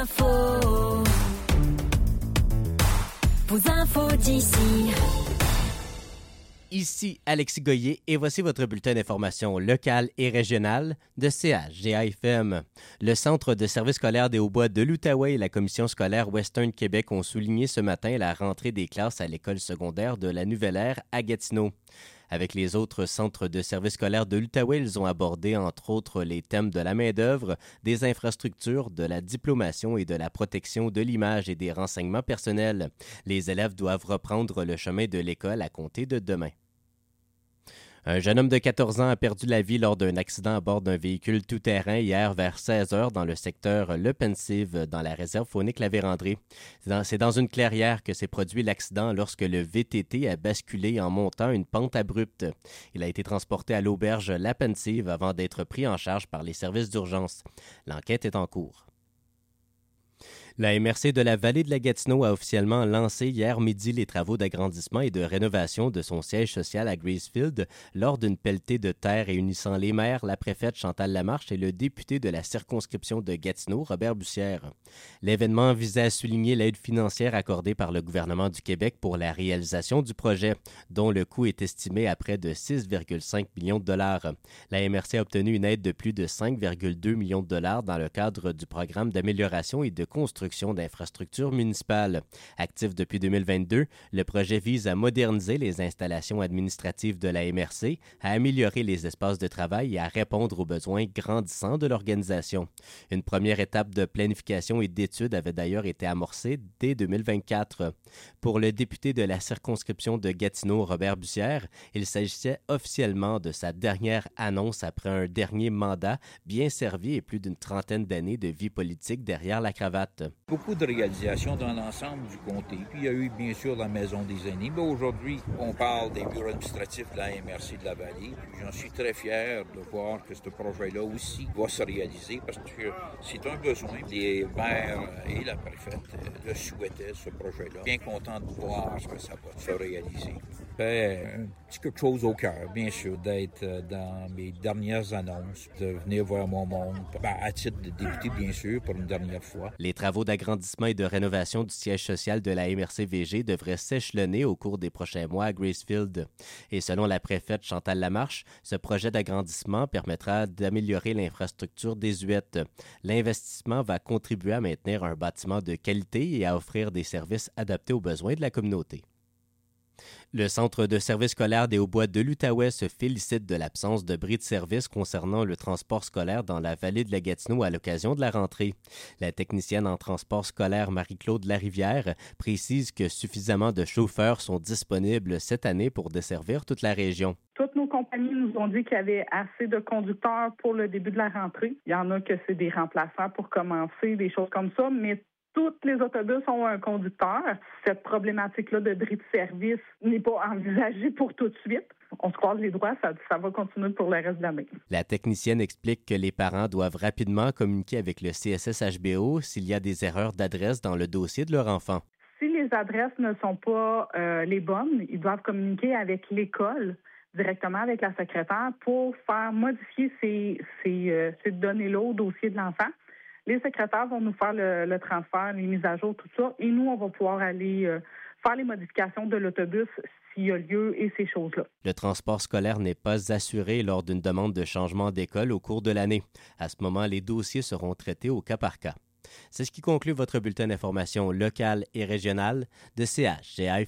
Vos infos d'ici. Ici Alexis Goyer et voici votre bulletin d'information locale et régionale de CHGA-FM. Le Centre de services scolaires des Hauts-Bois de l'Outaouais et la Commission scolaire Western Québec ont souligné ce matin la rentrée des classes à l'école secondaire de la Nouvelle-Ère à Gatineau. Avec les autres centres de services scolaires de l'Outaouais, ils ont abordé entre autres les thèmes de la main-d'œuvre, des infrastructures, de la diplomation et de la protection de l'image et des renseignements personnels. Les élèves doivent reprendre le chemin de l'école à compter de demain. Un jeune homme de 14 ans a perdu la vie lors d'un accident à bord d'un véhicule tout-terrain hier vers 16 heures dans le secteur Le Pensive, dans la réserve faunique La Vérandrée. C'est dans une clairière que s'est produit l'accident lorsque le VTT a basculé en montant une pente abrupte. Il a été transporté à l'auberge La Pensive avant d'être pris en charge par les services d'urgence. L'enquête est en cours. La MRC de la Vallée de la Gatineau a officiellement lancé hier midi les travaux d'agrandissement et de rénovation de son siège social à Gracefield lors d'une pelletée de terre réunissant les maires, la préfète Chantal Lamarche et le député de la circonscription de Gatineau, Robert Bussière. L'événement visait à souligner l'aide financière accordée par le gouvernement du Québec pour la réalisation du projet, dont le coût est estimé à près de 6,5 millions de dollars. La MRC a obtenu une aide de plus de 5,2 millions de dollars dans le cadre du programme d'amélioration et de construction d'infrastructures municipales. Actif depuis 2022, le projet vise à moderniser les installations administratives de la MRC, à améliorer les espaces de travail et à répondre aux besoins grandissants de l'organisation. Une première étape de planification et d'études avait d'ailleurs été amorcée dès 2024. Pour le député de la circonscription de Gatineau, Robert Bussière, il s'agissait officiellement de sa dernière annonce après un dernier mandat bien servi et plus d'une trentaine d'années de vie politique derrière la cravate. Beaucoup de réalisations dans l'ensemble du comté. Puis il y a eu bien sûr la Maison des aînés. Mais aujourd'hui, on parle des bureaux administratifs de la MRC de la Vallée. Puis j'en suis très fier de voir que ce projet-là aussi va se réaliser parce que c'est un besoin. Les maires et la préfète le souhaitaient, ce projet-là. Bien content de voir que ça va se réaliser. Un petit quelque chose au cœur, bien sûr, d'être dans mes dernières annonces, de venir voir mon monde, à titre de député, bien sûr, pour une dernière fois. Les travaux d'agrandissement et de rénovation du siège social de la MRC-VG devraient s'échelonner au cours des prochains mois à Gracefield. Et selon la préfète Chantal Lamarche, ce projet d'agrandissement permettra d'améliorer l'infrastructure désuète. L'investissement va contribuer à maintenir un bâtiment de qualité et à offrir des services adaptés aux besoins de la communauté. Le Centre de services scolaires des Hauts-Bois de l'Outaouais se félicite de l'absence de bris de service concernant le transport scolaire dans la vallée de la Gatineau à l'occasion de la rentrée. La technicienne en transport scolaire Marie-Claude Larivière précise que suffisamment de chauffeurs sont disponibles cette année pour desservir toute la région. Toutes nos compagnies nous ont dit qu'il y avait assez de conducteurs pour le début de la rentrée. Il y en a que c'est des remplaçants pour commencer, des choses comme ça, mais tous les autobus ont un conducteur. Cette problématique-là de bris de service n'est pas envisagée pour tout de suite. On se croise les doigts, ça va continuer pour le reste de l'année. La technicienne explique que les parents doivent rapidement communiquer avec le CSS-HBO s'il y a des erreurs d'adresse dans le dossier de leur enfant. Si les adresses ne sont pas les bonnes, ils doivent communiquer avec l'école, directement avec la secrétaire, pour faire modifier ces données-là au dossier de l'enfant. Les secrétaires vont nous faire le transfert, les mises à jour, tout ça, et nous, on va pouvoir aller faire les modifications de l'autobus s'il y a lieu et ces choses-là. Le transport scolaire n'est pas assuré lors d'une demande de changement d'école au cours de l'année. À ce moment, les dossiers seront traités au cas par cas. C'est ce qui conclut votre bulletin d'information locale et régionale de CHGA.